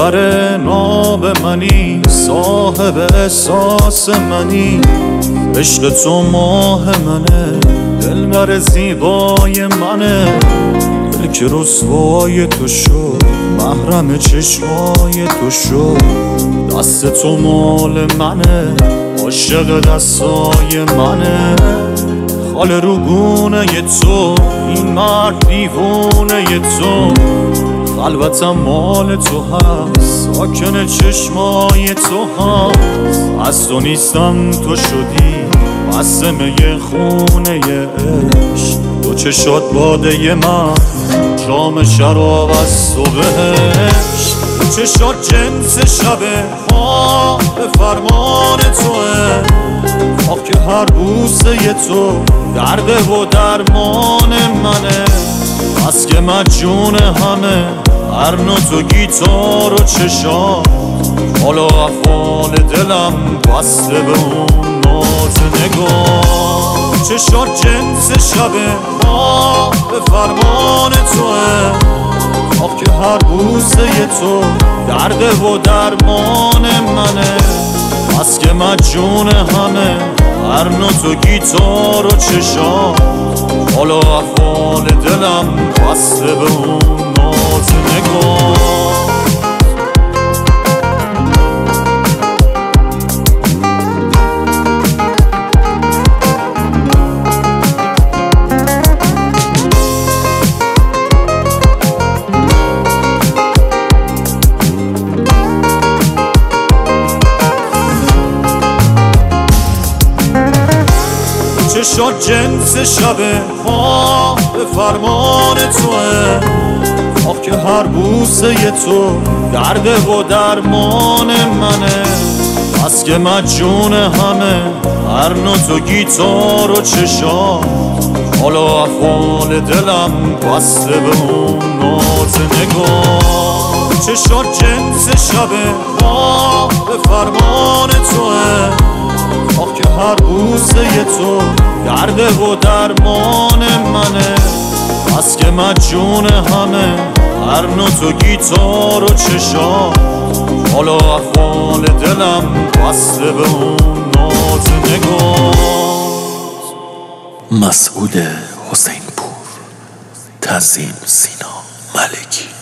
دلبر ناب منی، صاحب احساس منی، عشق تو ماه منه، دلبر زیبای منه، دل که رسوای تو شد، محرم چشمای تو شد، دست تو مال منه، عاشق دستای منه، خال روگونه تو، این مرد دیوونه تو، خلوتم مال تو هست، ساکن چشمای تو هست، از تو نیستم تو شدی، قسمه خونه عشق، تو چشات باده من، جام شراب از تو بهشت، تو چشات جنس شبه، به فرمان توه، آه که هر بوسه تو درده و درمان منه، بس که مجون همه هر نوت و گیتار و چشات، حالا افعال دلم بسته به اون ناز نگاه، چشات جنس شبه، به فرمان توه، آه که هر بوسه تو درده و درمان منه، بس که مجون همه هر نوت و گیتار و چشات، حالا افعال دلم بسته به اون ناز نگاه. چشات جنس شبه، به فرمان توه، آه که هر بوسه تو درده و درمان منه، بس که مجون همه هر نوت و گیتار و چشات، حالا افعال دلم بسته به اون ناز نگاه، چشات جنس شبه، به فرمان توه، آه که هر بوسه تو درده و درمان منه، بس که مجون همه هر نوت و گیتار و چشات، حالا افعال دلم بسته به اون ناز نگاه. مسعود حسین پور، تزیین سینا ملکی.